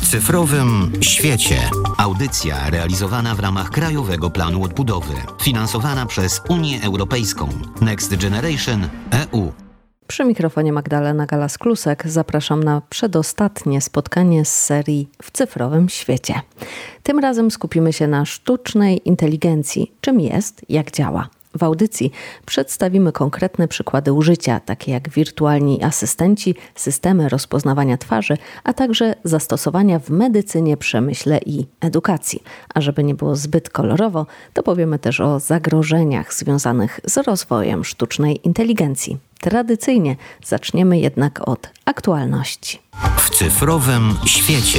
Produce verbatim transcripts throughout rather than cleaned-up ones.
W cyfrowym świecie. Audycja realizowana w ramach Krajowego Planu Odbudowy. Finansowana przez Unię Europejską. Next Generation E U. Przy mikrofonie Magdalena Galas-Klusek zapraszam na przedostatnie spotkanie z serii W cyfrowym świecie. Tym razem skupimy się na sztucznej inteligencji. Czym jest, jak działa. W audycji przedstawimy konkretne przykłady użycia, takie jak wirtualni asystenci, systemy rozpoznawania twarzy, a także zastosowania w medycynie, przemyśle i edukacji. A żeby nie było zbyt kolorowo, to powiemy też o zagrożeniach związanych z rozwojem sztucznej inteligencji. Tradycyjnie zaczniemy jednak od aktualności. W cyfrowym świecie.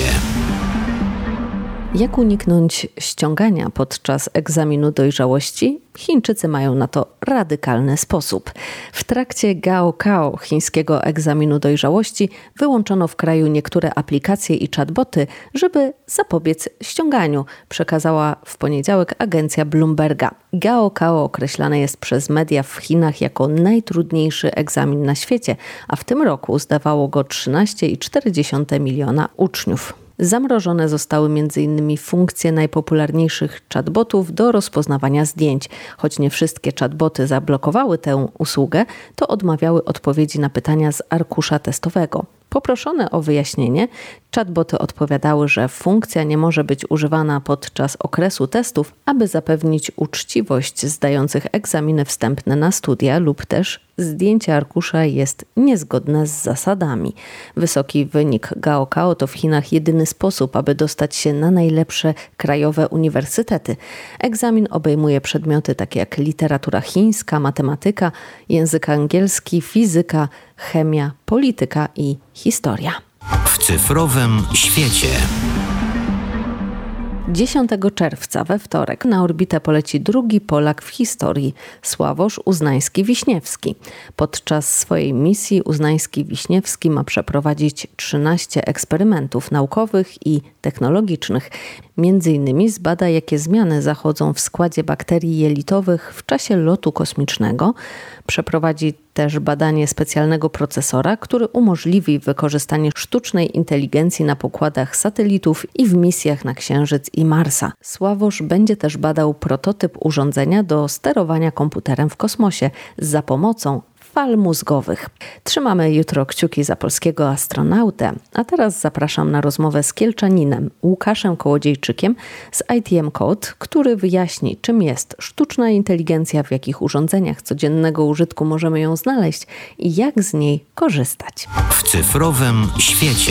Jak uniknąć ściągania podczas egzaminu dojrzałości? Chińczycy mają na to radykalny sposób. W trakcie Gaokao, chińskiego egzaminu dojrzałości, wyłączono w kraju niektóre aplikacje i chatboty, żeby zapobiec ściąganiu, przekazała w poniedziałek agencja Bloomberga. Gaokao określane jest przez media w Chinach jako najtrudniejszy egzamin na świecie, a w tym roku zdawało go trzynaście przecinek cztery miliona uczniów. Zamrożone zostały między innymi funkcje najpopularniejszych chatbotów do rozpoznawania zdjęć. Choć nie wszystkie chatboty zablokowały tę usługę, to odmawiały odpowiedzi na pytania z arkusza testowego. Poproszone o wyjaśnienie, chatboty odpowiadały, że funkcja nie może być używana podczas okresu testów, aby zapewnić uczciwość zdających egzaminy wstępne na studia lub też zdjęcie arkusza jest niezgodne z zasadami. Wysoki wynik Gaokao to w Chinach jedyny sposób, aby dostać się na najlepsze krajowe uniwersytety. Egzamin obejmuje przedmioty takie jak literatura chińska, matematyka, język angielski, fizyka, chemia, polityka i historia. W cyfrowym świecie. dziesiątego czerwca we wtorek na orbitę poleci drugi Polak w historii, Sławosz Uznański-Wiśniewski. Podczas swojej misji Uznański-Wiśniewski ma przeprowadzić trzynaście eksperymentów naukowych i technologicznych. Między innymi zbada, jakie zmiany zachodzą w składzie bakterii jelitowych w czasie lotu kosmicznego. Przeprowadzi też badanie specjalnego procesora, który umożliwi wykorzystanie sztucznej inteligencji na pokładach satelitów i w misjach na Księżyc i Marsa. Sławosz będzie też badał prototyp urządzenia do sterowania komputerem w kosmosie za pomocą fal mózgowych. Trzymamy jutro kciuki za polskiego astronautę, a teraz zapraszam na rozmowę z kielczaninem Łukaszem Kołodziejczykiem z I T M Code, który wyjaśni, czym jest sztuczna inteligencja, w jakich urządzeniach codziennego użytku możemy ją znaleźć i jak z niej korzystać. W cyfrowym świecie.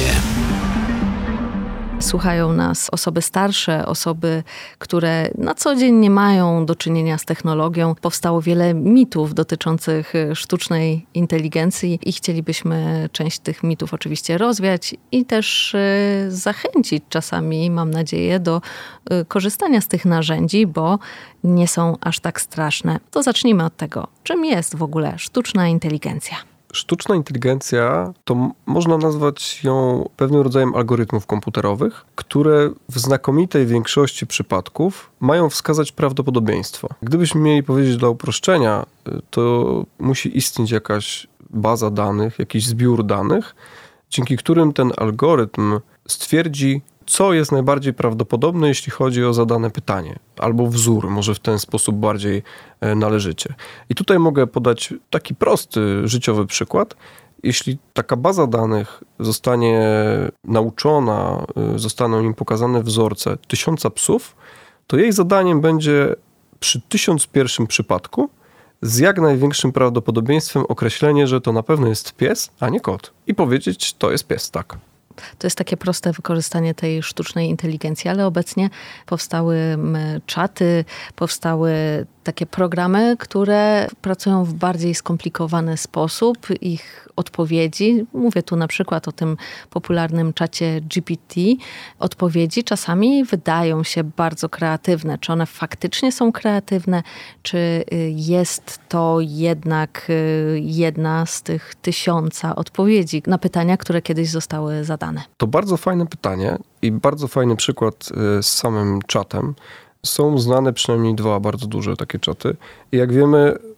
Słuchają nas osoby starsze, osoby, które na co dzień nie mają do czynienia z technologią. Powstało wiele mitów dotyczących sztucznej inteligencji i chcielibyśmy część tych mitów oczywiście rozwiać i też zachęcić czasami, mam nadzieję, do korzystania z tych narzędzi, bo nie są aż tak straszne. To zacznijmy od tego, czym jest w ogóle sztuczna inteligencja. Sztuczna inteligencja to można nazwać ją pewnym rodzajem algorytmów komputerowych, które w znakomitej większości przypadków mają wskazać prawdopodobieństwo. Gdybyśmy mieli powiedzieć dla uproszczenia, to musi istnieć jakaś baza danych, jakiś zbiór danych, dzięki którym ten algorytm stwierdzi, co jest najbardziej prawdopodobne, jeśli chodzi o zadane pytanie, albo wzór, może w ten sposób bardziej należycie. I tutaj mogę podać taki prosty, życiowy przykład. Jeśli taka baza danych zostanie nauczona, zostaną im pokazane wzorce tysiąca psów, to jej zadaniem będzie przy tysiąc pierwszym przypadku z jak największym prawdopodobieństwem określenie, że to na pewno jest pies, a nie kot. I powiedzieć, to jest pies, tak. To jest takie proste wykorzystanie tej sztucznej inteligencji, ale obecnie powstały czaty, powstały takie programy, które pracują w bardziej skomplikowany sposób. Ich odpowiedzi, mówię tu na przykład o tym popularnym czacie G P T, odpowiedzi czasami wydają się bardzo kreatywne. Czy one faktycznie są kreatywne, czy jest to jednak jedna z tych tysiąca odpowiedzi na pytania, które kiedyś zostały zadane? To bardzo fajne pytanie i bardzo fajny przykład z samym czatem. Są znane przynajmniej dwa bardzo duże takie czaty. I jak wiemy,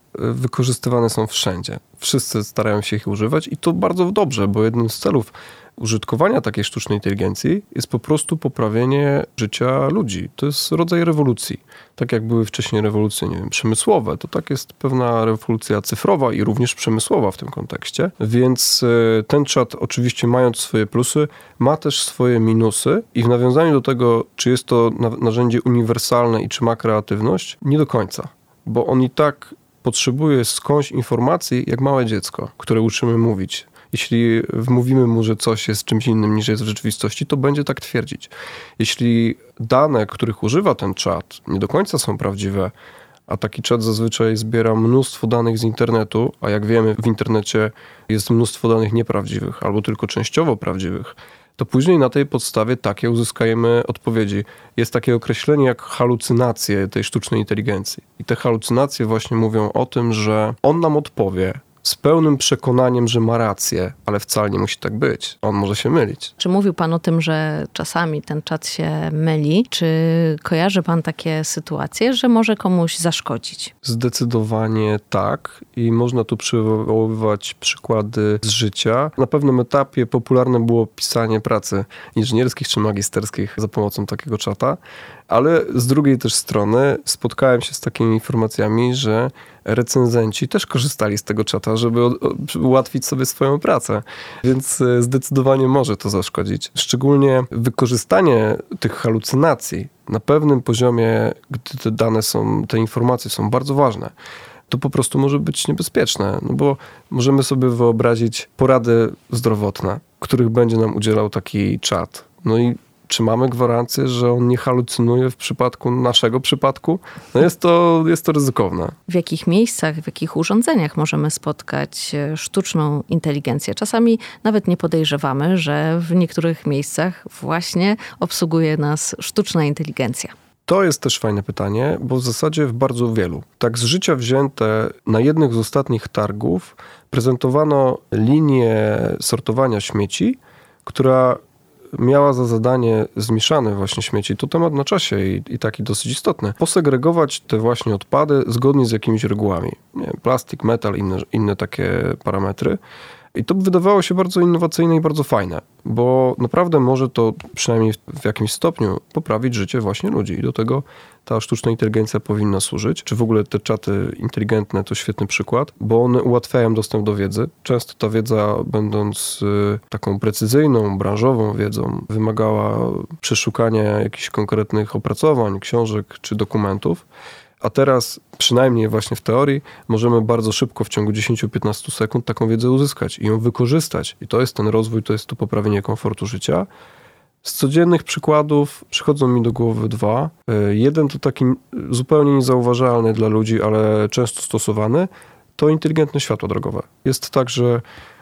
wykorzystywane są wszędzie. Wszyscy starają się ich używać i to bardzo dobrze, bo jednym z celów użytkowania takiej sztucznej inteligencji jest po prostu poprawienie życia ludzi. To jest rodzaj rewolucji. Tak jak były wcześniej rewolucje, nie wiem, przemysłowe, to tak jest pewna rewolucja cyfrowa i również przemysłowa w tym kontekście. Więc ten czat oczywiście, mając swoje plusy, ma też swoje minusy i w nawiązaniu do tego, czy jest to narzędzie uniwersalne i czy ma kreatywność, nie do końca. Bo on i tak potrzebuje skądś informacji jak małe dziecko, które uczymy mówić. Jeśli wmówimy mu, że coś jest czymś innym niż jest w rzeczywistości, to będzie tak twierdzić. Jeśli dane, których używa ten czat, nie do końca są prawdziwe, a taki czat zazwyczaj zbiera mnóstwo danych z internetu, a jak wiemy, w internecie jest mnóstwo danych nieprawdziwych albo tylko częściowo prawdziwych, to później na tej podstawie takie uzyskajemy odpowiedzi. Jest takie określenie jak halucynacje tej sztucznej inteligencji. I te halucynacje właśnie mówią o tym, że on nam odpowie z pełnym przekonaniem, że ma rację, ale wcale nie musi tak być. On może się mylić. Czy mówił pan o tym, że czasami ten czat się myli? Czy kojarzy pan takie sytuacje, że może komuś zaszkodzić? Zdecydowanie tak i można tu przywoływać przykłady z życia. Na pewnym etapie popularne było pisanie pracy inżynierskich czy magisterskich za pomocą takiego czata, ale z drugiej też strony spotkałem się z takimi informacjami, że recenzenci też korzystali z tego czata, żeby ułatwić sobie swoją pracę. Więc zdecydowanie może to zaszkodzić. Szczególnie wykorzystanie tych halucynacji na pewnym poziomie, gdy te dane są, te informacje są bardzo ważne, to po prostu może być niebezpieczne, no bo możemy sobie wyobrazić porady zdrowotne, których będzie nam udzielał taki czat. No i czy mamy gwarancję, że on nie halucynuje w przypadku naszego przypadku? No jest to, jest to ryzykowne. W jakich miejscach, w jakich urządzeniach możemy spotkać sztuczną inteligencję? Czasami nawet nie podejrzewamy, że w niektórych miejscach właśnie obsługuje nas sztuczna inteligencja. To jest też fajne pytanie, bo w zasadzie w bardzo wielu. Tak z życia wzięte, na jednych z ostatnich targów prezentowano linię sortowania śmieci, która miała za zadanie zmieszane właśnie śmieci. To temat na czasie i, i taki dosyć istotny. Posegregować te właśnie odpady zgodnie z jakimiś regułami. Nie wiem, plastik, metal, inne, inne takie parametry. I to wydawało się bardzo innowacyjne i bardzo fajne, bo naprawdę może to przynajmniej w jakimś stopniu poprawić życie właśnie ludzi i do tego ta sztuczna inteligencja powinna służyć. Czy w ogóle te czaty inteligentne to świetny przykład, bo one ułatwiają dostęp do wiedzy. Często ta wiedza, będąc taką precyzyjną, branżową wiedzą, wymagała przeszukania jakichś konkretnych opracowań, książek czy dokumentów. A teraz, przynajmniej właśnie w teorii, możemy bardzo szybko, w ciągu dziesięć do piętnastu sekund taką wiedzę uzyskać i ją wykorzystać. I to jest ten rozwój, to jest to poprawienie komfortu życia. Z codziennych przykładów przychodzą mi do głowy dwa. Jeden to taki zupełnie niezauważalny dla ludzi, ale często stosowany, to inteligentne światła drogowe. Jest tak, że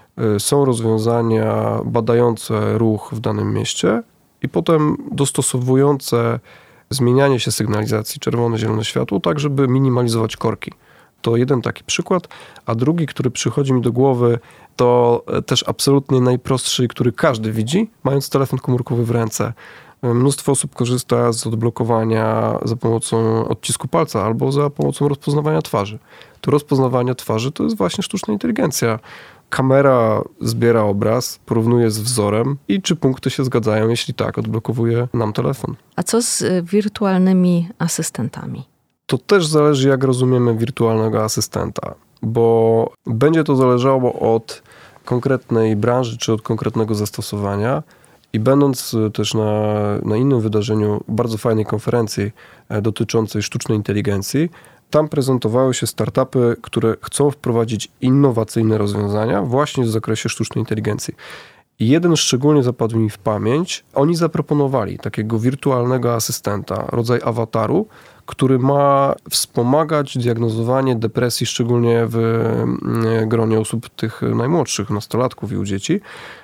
są rozwiązania badające ruch w danym mieście i potem dostosowujące zmienianie się sygnalizacji czerwone, zielone światło, tak żeby minimalizować korki. To jeden taki przykład, a drugi, który przychodzi mi do głowy, to też absolutnie najprostszy, który każdy widzi, mając telefon komórkowy w ręce. Mnóstwo osób korzysta z odblokowania za pomocą odcisku palca albo za pomocą rozpoznawania twarzy. To rozpoznawanie twarzy to jest właśnie sztuczna inteligencja. Kamera zbiera obraz, porównuje z wzorem i czy punkty się zgadzają, jeśli tak, odblokowuje nam telefon. A co z wirtualnymi asystentami? To też zależy, jak rozumiemy wirtualnego asystenta, bo będzie to zależało od konkretnej branży czy od konkretnego zastosowania i będąc też na, na innym wydarzeniu, bardzo fajnej konferencji dotyczącej sztucznej inteligencji, tam prezentowały się startupy, które chcą wprowadzić innowacyjne rozwiązania właśnie w zakresie sztucznej inteligencji. I jeden szczególnie zapadł mi w pamięć. Oni zaproponowali takiego wirtualnego asystenta, rodzaj awataru, który ma wspomagać diagnozowanie depresji, szczególnie w gronie osób tych najmłodszych, nastolatków i u dzieci.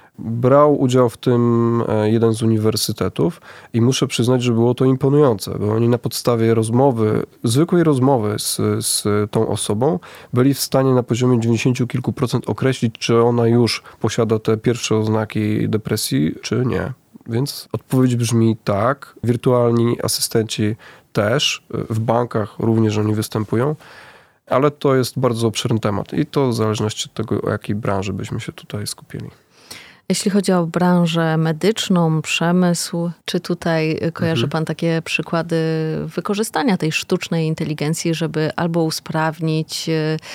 Brał udział w tym jeden z uniwersytetów i muszę przyznać, że było to imponujące, bo oni na podstawie rozmowy, zwykłej rozmowy z, z tą osobą byli w stanie na poziomie dziewięćdziesiąt kilku procent określić, czy ona już posiada te pierwsze oznaki depresji, czy nie. Więc odpowiedź brzmi tak. Wirtualni asystenci też, w bankach również oni występują. Ale to jest bardzo obszerny temat i to w zależności od tego, o jakiej branży byśmy się tutaj skupili. Jeśli chodzi o branżę medyczną, przemysł, czy tutaj kojarzy mhm. pan takie przykłady wykorzystania tej sztucznej inteligencji, żeby albo usprawnić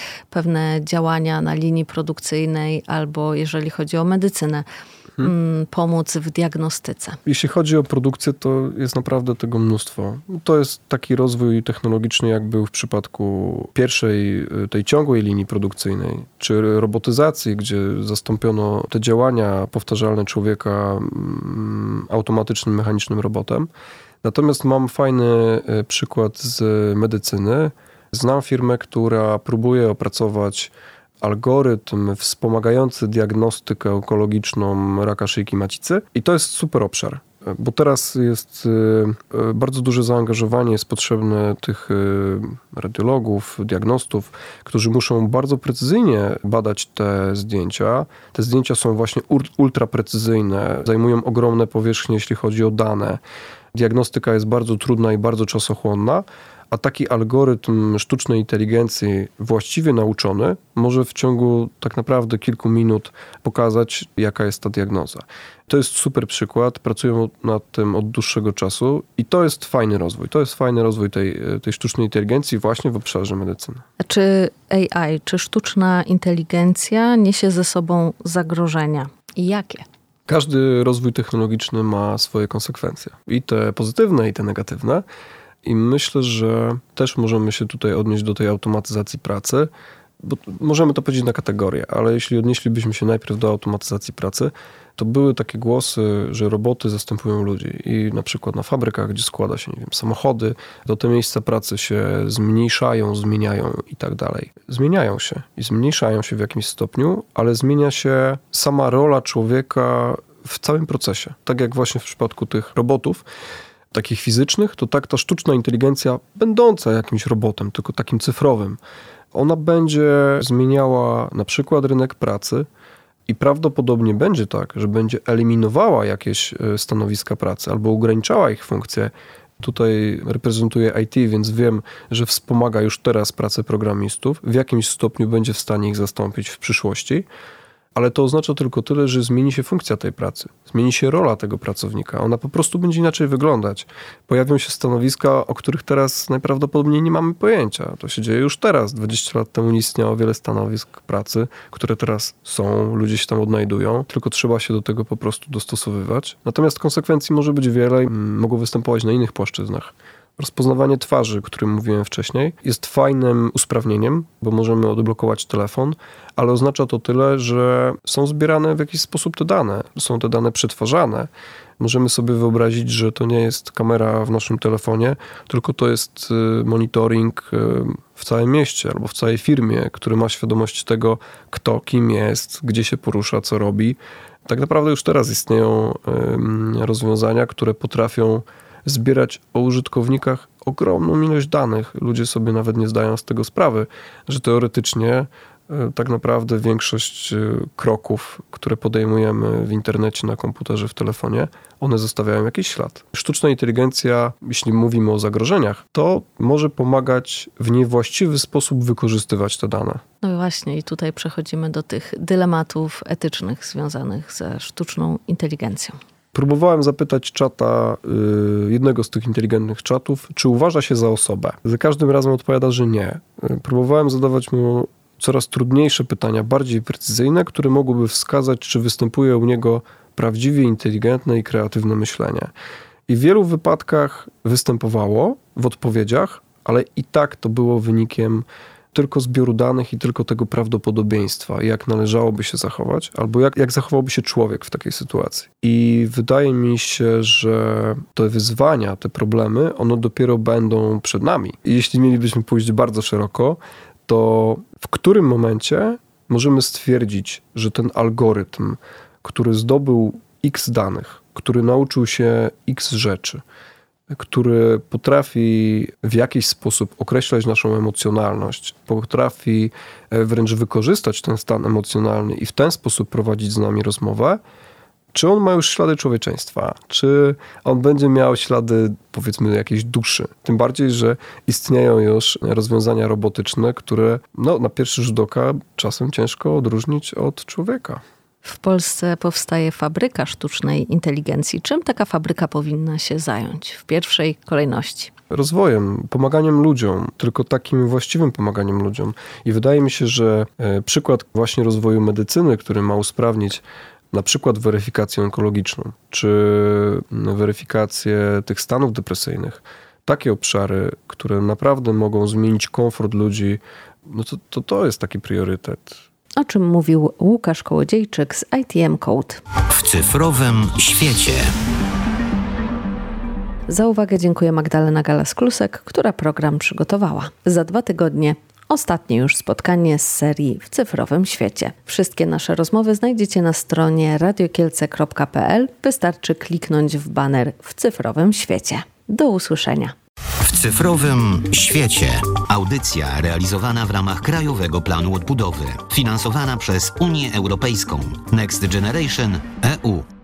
pewne działania na linii produkcyjnej, albo jeżeli chodzi o medycynę, Hmm. pomóc w diagnostyce? Jeśli chodzi o produkcję, to jest naprawdę tego mnóstwo. To jest taki rozwój technologiczny, jak był w przypadku pierwszej, tej ciągłej linii produkcyjnej, czy robotyzacji, gdzie zastąpiono te działania powtarzalne człowieka automatycznym, mechanicznym robotem. Natomiast mam fajny przykład z medycyny. Znam firmę, która próbuje opracować algorytm wspomagający diagnostykę onkologiczną raka szyjki macicy i to jest super obszar, bo teraz jest bardzo duże zaangażowanie, jest potrzebne tych radiologów, diagnostów, którzy muszą bardzo precyzyjnie badać te zdjęcia. Te zdjęcia są właśnie ultra precyzyjne, zajmują ogromne powierzchnie, jeśli chodzi o dane. Diagnostyka jest bardzo trudna i bardzo czasochłonna, a taki algorytm sztucznej inteligencji właściwie nauczony może w ciągu tak naprawdę kilku minut pokazać, jaka jest ta diagnoza. To jest super przykład, pracują nad tym od dłuższego czasu i to jest fajny rozwój. To jest fajny rozwój tej, tej sztucznej inteligencji właśnie w obszarze medycyny. Czy A I, czy sztuczna inteligencja niesie ze sobą zagrożenia i jakie? Każdy rozwój technologiczny ma swoje konsekwencje. I te pozytywne, i te negatywne. I myślę, że też możemy się tutaj odnieść do tej automatyzacji pracy, bo możemy to podzielić na kategorie, ale jeśli odnieślibyśmy się najpierw do automatyzacji pracy, to były takie głosy, że roboty zastępują ludzi i na przykład na fabrykach, gdzie składa się, nie wiem, samochody, to te miejsca pracy się zmniejszają, zmieniają i tak dalej. Zmieniają się i zmniejszają się w jakimś stopniu, ale zmienia się sama rola człowieka w całym procesie. Tak jak właśnie w przypadku tych robotów, takich fizycznych, to tak ta sztuczna inteligencja, będąca jakimś robotem, tylko takim cyfrowym, ona będzie zmieniała na przykład rynek pracy i prawdopodobnie będzie tak, że będzie eliminowała jakieś stanowiska pracy albo ograniczała ich funkcje. Tutaj reprezentuję I T, więc wiem, że wspomaga już teraz pracę programistów. W jakimś stopniu będzie w stanie ich zastąpić w przyszłości. Ale to oznacza tylko tyle, że zmieni się funkcja tej pracy, zmieni się rola tego pracownika. Ona po prostu będzie inaczej wyglądać. Pojawią się stanowiska, o których teraz najprawdopodobniej nie mamy pojęcia. To się dzieje już teraz. dwadzieścia lat temu nie istniało wiele stanowisk pracy, które teraz są, ludzie się tam odnajdują, tylko trzeba się do tego po prostu dostosowywać. Natomiast konsekwencji może być wiele i mogą występować na innych płaszczyznach. Rozpoznawanie twarzy, o którym mówiłem wcześniej, jest fajnym usprawnieniem, bo możemy odblokować telefon, ale oznacza to tyle, że są zbierane w jakiś sposób te dane, są te dane przetwarzane. Możemy sobie wyobrazić, że to nie jest kamera w naszym telefonie, tylko to jest monitoring w całym mieście albo w całej firmie, który ma świadomość tego, kto, kim jest, gdzie się porusza, co robi. Tak naprawdę już teraz istnieją rozwiązania, które potrafią zbierać o użytkownikach ogromną ilość danych. Ludzie sobie nawet nie zdają z tego sprawy, że teoretycznie tak naprawdę większość kroków, które podejmujemy w internecie, na komputerze, w telefonie, one zostawiają jakiś ślad. Sztuczna inteligencja, jeśli mówimy o zagrożeniach, to może pomagać w niewłaściwy sposób wykorzystywać te dane. No właśnie i tutaj przechodzimy do tych dylematów etycznych związanych ze sztuczną inteligencją. Próbowałem zapytać czata, jednego z tych inteligentnych czatów, czy uważa się za osobę. Za każdym razem odpowiada, że nie. Próbowałem zadawać mu coraz trudniejsze pytania, bardziej precyzyjne, które mogłyby wskazać, czy występuje u niego prawdziwie inteligentne i kreatywne myślenie. I w wielu wypadkach występowało w odpowiedziach, ale i tak to było wynikiem tylko zbioru danych i tylko tego prawdopodobieństwa, jak należałoby się zachować, albo jak, jak zachowałby się człowiek w takiej sytuacji. I wydaje mi się, że te wyzwania, te problemy, one dopiero będą przed nami. I jeśli mielibyśmy pójść bardzo szeroko, to w którym momencie możemy stwierdzić, że ten algorytm, który zdobył X danych, który nauczył się X rzeczy, który potrafi w jakiś sposób określać naszą emocjonalność, potrafi wręcz wykorzystać ten stan emocjonalny i w ten sposób prowadzić z nami rozmowę, czy on ma już ślady człowieczeństwa, czy on będzie miał ślady, powiedzmy, jakiejś duszy. Tym bardziej, że istnieją już rozwiązania robotyczne, które no, na pierwszy rzut oka czasem ciężko odróżnić od człowieka. W Polsce powstaje fabryka sztucznej inteligencji. Czym taka fabryka powinna się zająć w pierwszej kolejności? Rozwojem, pomaganiem ludziom, tylko takim właściwym pomaganiem ludziom. I wydaje mi się, że przykład właśnie rozwoju medycyny, który ma usprawnić na przykład weryfikację onkologiczną, czy weryfikację tych stanów depresyjnych, takie obszary, które naprawdę mogą zmienić komfort ludzi, no to to, to jest taki priorytet. O czym mówił Łukasz Kołodziejczyk z I T M Code. W cyfrowym świecie. Za uwagę dziękuję Magdalena Galas-Klusek, która program przygotowała. Za dwa tygodnie ostatnie już spotkanie z serii W cyfrowym świecie. Wszystkie nasze rozmowy znajdziecie na stronie radiokielce kropka p l. Wystarczy kliknąć w baner W cyfrowym świecie. Do usłyszenia. W cyfrowym świecie. Audycja realizowana w ramach Krajowego Planu Odbudowy. Finansowana przez Unię Europejską. Next Generation E U.